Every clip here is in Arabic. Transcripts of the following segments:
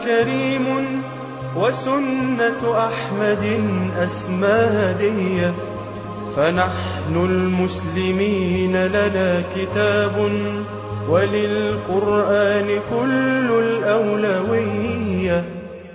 كريم وسنة أحمد أسمى فنحن المسلمين لنا كتاب وللقرآن كل الأولوية.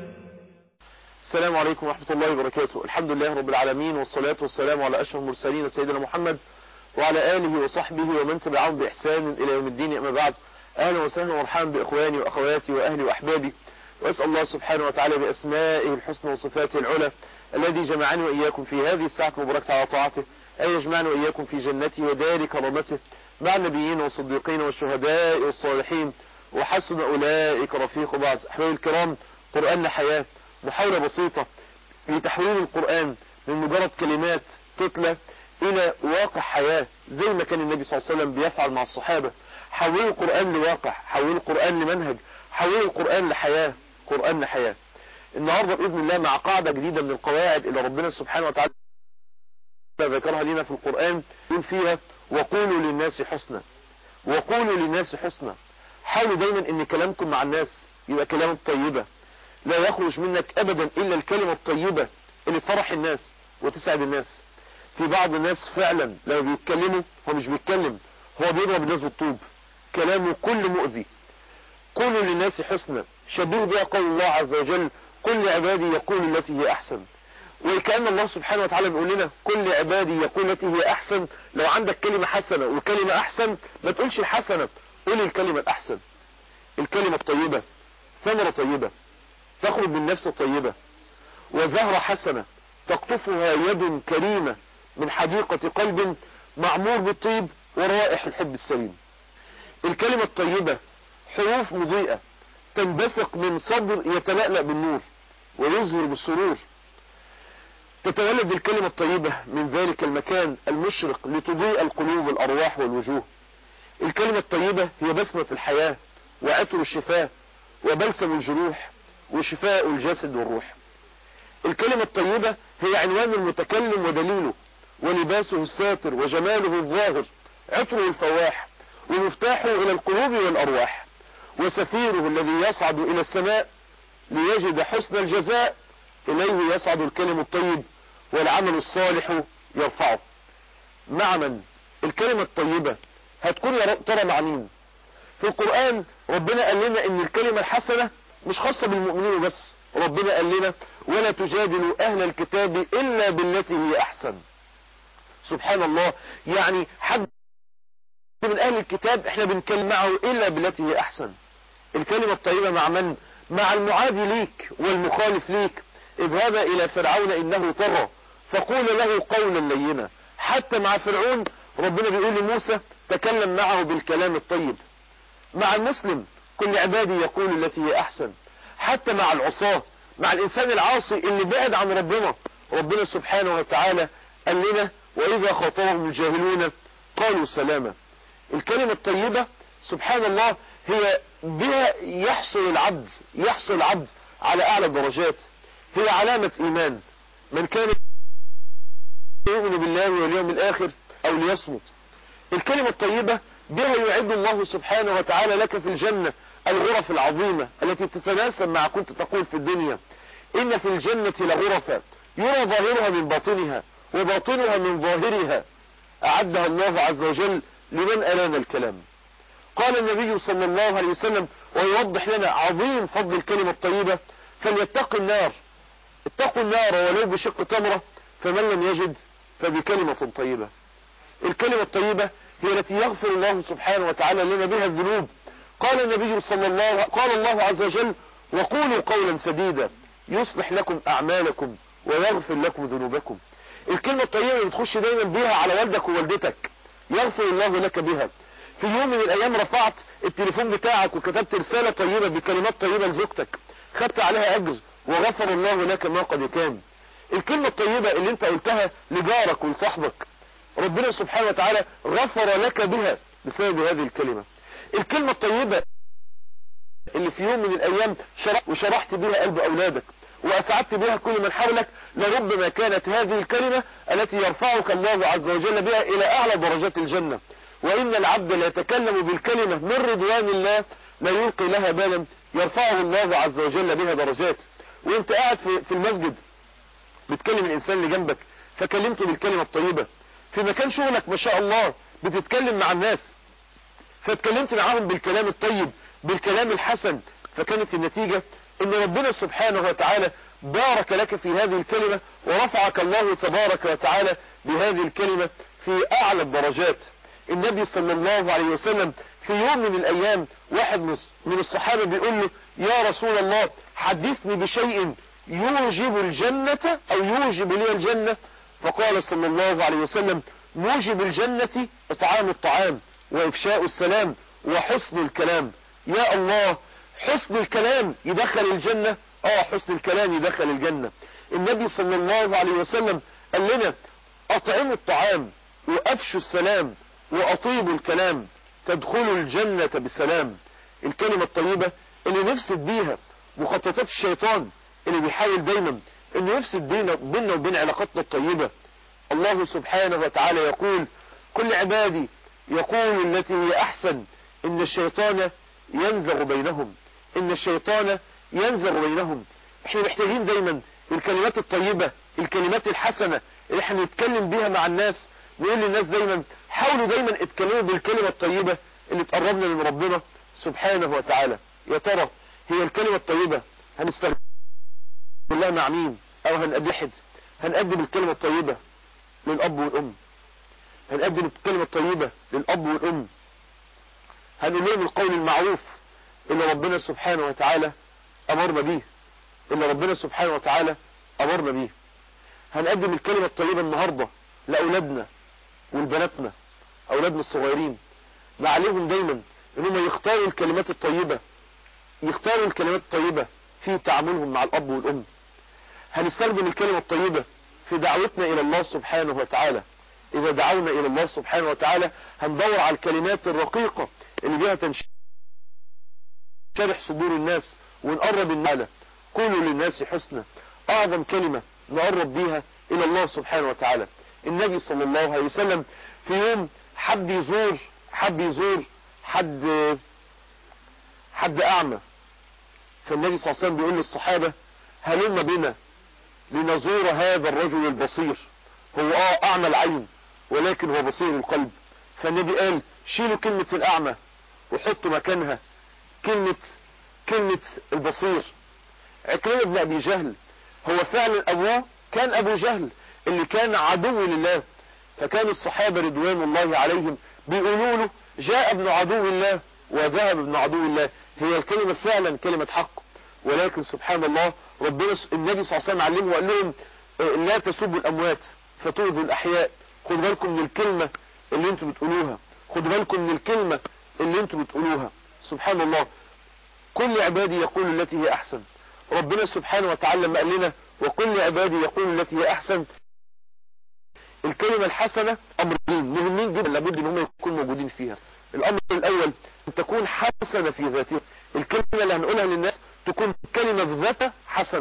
السلام عليكم ورحمة الله وبركاته. الحمد لله رب العالمين، والصلاة والسلام على أشرف المرسلين سيدنا محمد وعلى آله وصحبه ومن تبعهم بإحسان إلى يوم الدين. أما بعد، أهلا وسهلا ومرحبا بإخواني وأخواتي وأهلي وأحبابي، وأسأل الله سبحانه وتعالى بأسمائه الحسنى وصفاته العلى الذي جمعني وإياكم في هذه الساعة المباركة على طاعته أن يجمعنا وإياكم في جنته ودار كرامته مع النبيين والصديقين والشهداء والصالحين وحسن أولئك رفيق. بعض أحبابي الكرام، قرآن حياة، محاولة بسيطة لتحويل القرآن من مجرد كلمات تتلى إلى واقع حياة، زي ما كان النبي صلى الله عليه وسلم بيفعل مع الصحابة. حولوا القرآن لواقع، حولوا القرآن لمنهج، حولوا القرآن لحياة، قرآن لحياة. النهاردة بإذن الله مع قاعدة جديدة من القواعد اللي ربنا سبحانه وتعالى ذكرها لنا في القرآن، يقول فيها: وقولوا للناس حسنا، وقولوا للناس حسنا. حاولوا دايما ان كلامكم مع الناس يبقى كلام طيبة، لا يخرج منك ابدا الا الكلمة الطيبة اللي تفرح الناس وتسعد الناس. في بعض الناس فعلا لما بيتكلموا هو مش بيتكلم، هو بيضرب الناس بالطوب، كلامه كل مؤذي. قولوا للناس حسنا شبيه بها قول الله عز وجل: كل عبادي يقول التي هي احسن. وكأن الله سبحانه وتعالى بيقول لنا: كل عبادي يقول التي هي احسن. لو عندك كلمة حسنة وكلمة احسن، ما تقولش الحسنة، قول الكلمة الاحسن، الكلمة الطيبة. ثمرة طيبة تخرج من نفس طيبة، وزهرة حسنة تقطفها يد كريمة من حديقة قلب معمور بالطيب ورائح الحب السليم. الكلمة الطيبة حروف مضيئة تنبثق من صدر يتلألأ بالنور ويظهر بالسرور. تتولد الكلمة الطيبة من ذلك المكان المشرق لتضيء القلوب والأرواح والوجوه. الكلمة الطيبة هي بسمة الحياة وعطر الشفاء وبلسم الجروح وشفاء الجسد والروح. الكلمة الطيبة هي عنوان المتكلم ودليله ولباسه الساتر وجماله الظاهر، عطره الفواح ومفتاحه إلى القلوب والأرواح، وسفيره الذي يصعد إلى السماء ليجد حسن الجزاء. إليه يصعد الكلم الطيب والعمل الصالح يرفعه. مع من الكلمة الطيبة هتكون يا ترى مع مين؟ في القرآن ربنا قال لنا ان الكلمة الحسنة مش خاصة بالمؤمنين بس. ربنا قال لنا: ولا تجادلوا اهل الكتاب الا بالتي هي احسن. سبحان الله، يعني حد من اهل الكتاب احنا بنكلم معه الا بالتي هي احسن. الكلمة الطيبة مع من؟ مع المعادي ليك والمخالف ليك. اذهب الى فرعون انه طغى فقول له قولا لينا. حتى مع فرعون ربنا بيقول لموسى: تكلم معه بالكلام الطيب. مع المسلم: كل عبادي يقول التي هي احسن. حتى مع العصاة، مع الانسان العاصي اللي بعد عن ربنا، ربنا سبحانه وتعالى قال لنا: واذا خاطبهم الجاهلون قالوا سلاما. الكلمة الطيبة سبحان الله هي بها يحصل العبد على اعلى الدرجات. هي علامة ايمان من كان يؤمن بالله واليوم الاخر او ليصمت. الكلمة الطيبة بها يعد الله سبحانه وتعالى لك في الجنة الغرف العظيمة التي تتناسب مع كنت تقول في الدنيا: إن في الجنة لغرفا يرى ظاهرها من باطنها وباطنها من ظاهرها أعدها الله عز وجل لمن ألان الكلام. قال النبي صلى الله عليه وسلم ويوضح لنا عظيم فضل الكلمة الطيبة: فليتق النار، اتقوا النار ولو بشق تمرة، فمن لم يجد فبكلمة طيبة. الكلمة الطيبة هي التي يغفر الله سبحانه وتعالى لنا بها الذنوب. قال النبي قال الله عز وجل: وقولوا قولا سديدا يصلح لكم أعمالكم ويغفر لكم ذنوبكم. الكلمة الطيبة اللي تخش دايما بها على والدك ووالدتك يغفر الله لك بها. في يوم من الأيام رفعت التليفون بتاعك وكتبت رسالة طيبة بكلمات طيبة لزوجتك، خدت عليها أجر وغفر الله لك ما قد كان. الكلمة الطيبة اللي انت قلتها لجارك ولصاحبك، ربنا سبحانه وتعالى غفر لك بها بسبب هذه الكلمة. الكلمة الطيبة اللي في يوم من الأيام وشرحت بها قلب أولادك وأسعدت بها كل من حولك، لربما كانت هذه الكلمة التي يرفعك الله عز وجل بها إلى أعلى درجات الجنة. وإن العبد لا يتكلم بالكلمة من رضوان الله لا يلقي لها بالا يرفعه الله عز وجل بها درجات. وانت قاعد في المسجد بتكلم الانسان اللي جنبك فكلمته بالكلمة الطيبة، في مكان شغلك ما شاء الله بتتكلم مع الناس فاتكلمت معاهم بالكلام الطيب بالكلام الحسن، فكانت النتيجة ان ربنا سبحانه وتعالى بارك لك في هذه الكلمة ورفعك الله تبارك وتعالى بهذه الكلمة في اعلى الدرجات. النبي صلى الله عليه وسلم في يوم من الايام واحد من الصحابة بيقول له يا رسول الله حدثني بشيء يوجب الجنة او يوجب لي الجنة، فقال صلى الله عليه وسلم موجب الجنة اطعام الطعام وافشاء السلام وحسن الكلام. يا الله، حسن الكلام يدخل الجنة؟ حسن الكلام يدخل الجنة. النبي صلى الله عليه وسلم قال لنا اطعموا الطعام وافشوا السلام واطيبوا الكلام تدخلوا الجنة بسلام. الكلمة الطيبة اللي نفسد بيها مخططات الشيطان اللي بيحاول دايما انه يفسد بيننا وبين علاقاتنا الطيبة. الله سبحانه وتعالى يقول كل عبادي يقول التي هي احسن ان الشيطان ينزغ بينهم، ان الشيطان ينزغ بينهم. احنا محتاجين دايما الكلمات الطيبة الكلمات الحسنة اللي احنا نتكلم بيها مع الناس. نقول للناس دايما حاولوا دايما اتكلموا بالكلمة الطيبة اللي تقربنا من ربنا سبحانه وتعالى. يا ترى هي الكلمة الطيبة هنستخدمها مع مين؟ او هنقدم الكلمة الطيبة للأب والأم، هنقدم الكلمة الطيبة للأب والأم، هنقول لهم القول المعروف اللي ربنا سبحانه وتعالى أمرنا بيه، اللي ربنا سبحانه وتعالى أمرنا بيه. هنقدم الكلمة الطيبة النهاردة لأولادنا والبناتنا، أولادنا الصغيرين، نعلمهم دايما إنهم يختاروا الكلمات الطيبة، يختاروا الكلمات الطيبة في تعاملهم مع الأب والأم. هنستخدم الكلمة الطيبة في دعوتنا إلى الله سبحانه وتعالى. إذا دعونا إلى الله سبحانه وتعالى هندور على الكلمات الرقيقة اللي بها تنشرح صدور الناس ونقرب الناس. قولوا للناس حسنى، أعظم كلمة نقرب بيها إلى الله سبحانه وتعالى. النبي صلى الله عليه وسلم في يوم حب يزور حد أعمى، فالنبي صلى الله عليه وسلم بيقول للصحابة هلم بنا لنزور هذا الرجل البصير، هو أعمى العين ولكن هو بصير القلب. فالنبي قال شيلوا كلمة الأعمى وحطوا مكانها كلمة البصير. عكرمة بن أبي جهل هو فعلا أبوه كان أبو جهل اللي كان عدو لله، فكان الصحابة رضوان الله عليهم بيقولوا له جاء ابن عدو الله وذهب ابن عدو الله. هي الكلمة فعلا كلمة حق، ولكن سبحان الله ربنا النبي صلى الله عليه وسلم علمه وقال لهم لا تسبوا الأموات فتؤذوا الأحياء. خدوا بالكم من الكلمة اللي انتم بتقولوها، خدوا بالكم من الكلمة اللي انتم بتقولوها. سبحان الله، كل عبادي يقول التي هي أحسن. ربنا سبحانه وتعالى لما قال لنا وكل عبادي يقول التي هي أحسن، الكلمة الحسنة أمرين مهمين جدا لابد ان هم يكونوا موجودين فيها. الأمر الأول أن تكون حسنة في ذاتها، الكلمة اللي هنقولها للناس تكون كلمة ذاتها حسنة.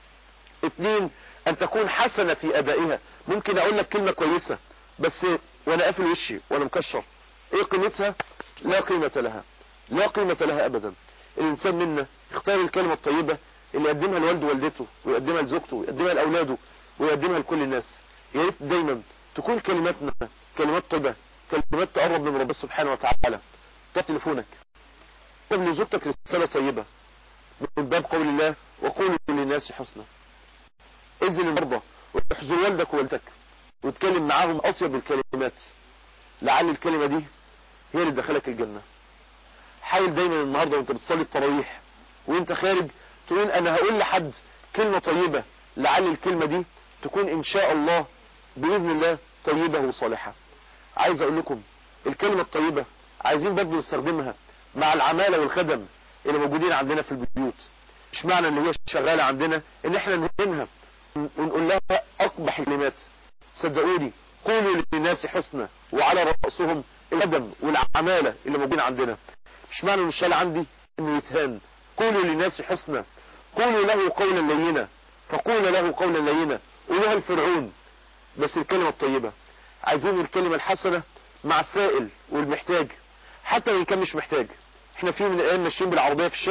2 أن تكون حسنة في أدائها. ممكن أقول لك كلمة كويسة بس وأنا قافل وشي وأنا مكشر، إيه قيمتها؟ لا قيمة لها، لا قيمة لها أبدا. الإنسان منا يختار الكلمة الطيبة اللي يقدمها لوالده ووالدته ويقدمها لزوجته ويقدمها لأولاده ويقدمها لكل الناس. يا ريت دايما تكون كلماتنا كلمات طيبة، كلمات تقرب من ربنا سبحانه وتعالى. طب تليفونك طب لزوجتك رسالة طيبة من باب قول الله وقولوا للناس حسنى. انزل المرضى واحزر والدك ووالدتك واتكلم معاهم أطيب الكلمات، لعل الكلمة دي هي اللي دخلك الجنة. حاول دايما النهاردة وانت بتصلي التراويح وانت خارج تقول انا هقول لحد كلمة طيبة، لعل الكلمة دي تكون ان شاء الله بإذن الله طيبة وصالحة. عايز اقول لكم الكلمة الطيبة عايزين برضه نستخدمها مع العمالة والخدم اللي موجودين عندنا في البيوت. مش معنى ان هي شغالة عندنا ان احنا نهينها ونقول لها اقبح الكلمات. صدقوني قولوا للناس حسنى وعلى رأسهم الخدم والعمالة اللي موجودين عندنا. مش معنى ان الشغال عندي انه يتهان. قولوا للناس حسنى، قولوا له قولا لينا فقول له قولا لينا. قولوها الفرعون بس الكلمة الطيبة. عايزين الكلمة الحسنة مع السائل والمحتاج حتى وان كان مش محتاج. احنا في من الايام ماشيين بالعربية في الشارع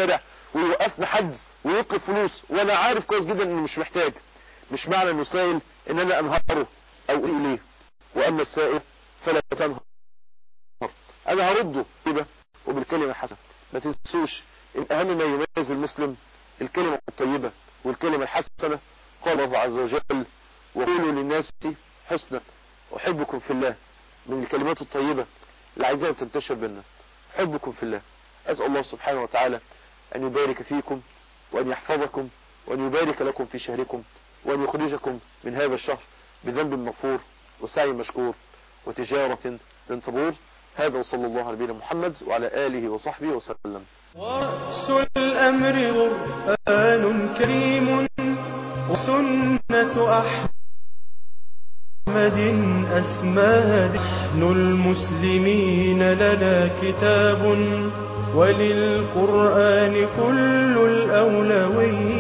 ويوقفنا حد ويطلب فلوس وانا عارف كويس جدا انه مش محتاج، مش معنى انه سائل ان انا انهاره او اليه. واما السائل فلا تنهر، انا هرده كده وبالكلمة الحسنة. ما تنسوش ان اهم ما يميز المسلم الكلمة الطيبة والكلمة الحسنة. قال الله عز وجل وقولوا للناس حسنا احبكم في الله، من الكلمات الطيبة اللي عايزاها تنتشر بينا. احبكم في الله. اسأل الله سبحانه وتعالى ان يبارك فيكم وان يحفظكم وان يبارك لكم في شهركم وان يخرجكم من هذا الشهر بذنب مغفور وسعي مشكور وتجارة لن تبور. هذا وصلى الله على نبينا محمد وعلى آله وصحبه وسلم. ورأس الأمر قرآن كريم وسنة أحمد أسماد. نحن المسلمين لنا كتاب وللقرآن كل الأولوية.